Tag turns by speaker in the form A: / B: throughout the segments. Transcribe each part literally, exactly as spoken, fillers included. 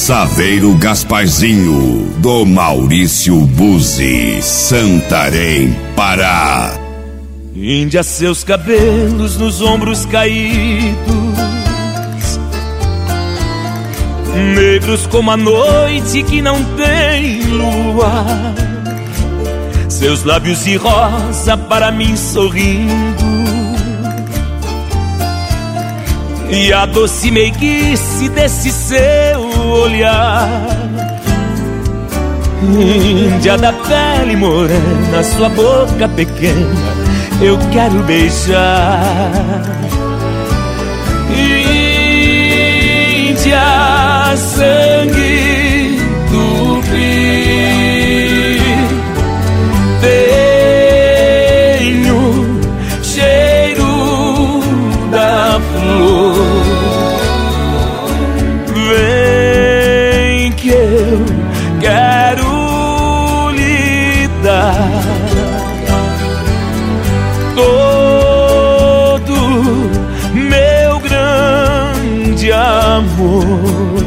A: Saveiro Gasparzinho, do Maurício Buzzi, Santarém, Pará.
B: Índia, seus cabelos nos ombros caídos, negros como a noite que não tem lua, seus lábios de rosa para mim sorrindo, e a doce meiguice desse seu olhar. Índia da pele morena, sua boca pequena, eu quero beijar. Índia, sangue tupi, tenho cheiro da flor. Vem que eu quero lhe dar todo meu grande amor.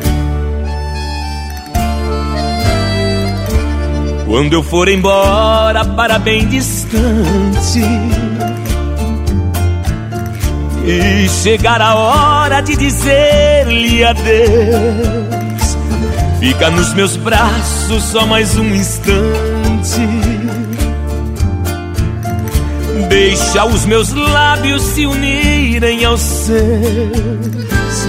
B: Quando eu for embora para bem distante e chegar a hora de dizer-lhe adeus, fica nos meus braços só mais um instante, deixa os meus lábios se unirem aos seus.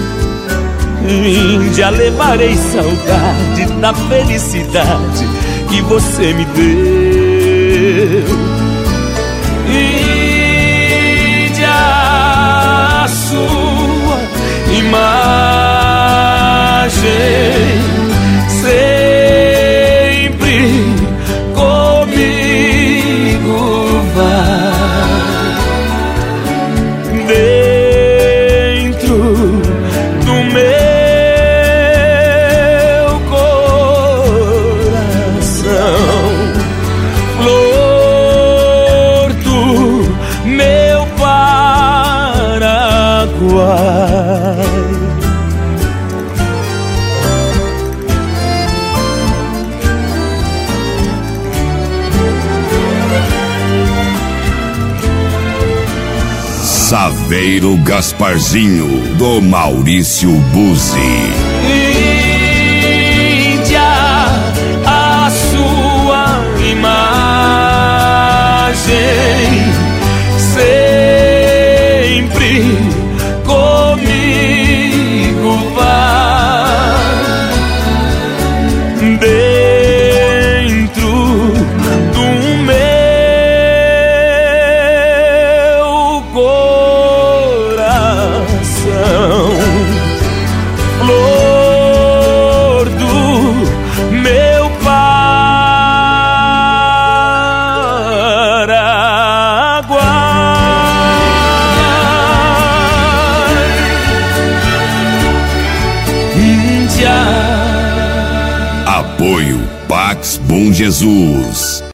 B: Índia, levarei saudade da felicidade que você me deu. Índia, a sua imagem sempre comigo vai, dentro do meu coração, flor do meu Paraguai.
A: Saveiro Gasparzinho, do Maurício Buzzi.
B: Índia, a sua imagem sempre comigo vai, dentro do meu coração, flor do meu Paraguai. Índia.
A: Apoio Pax Bom Jesus.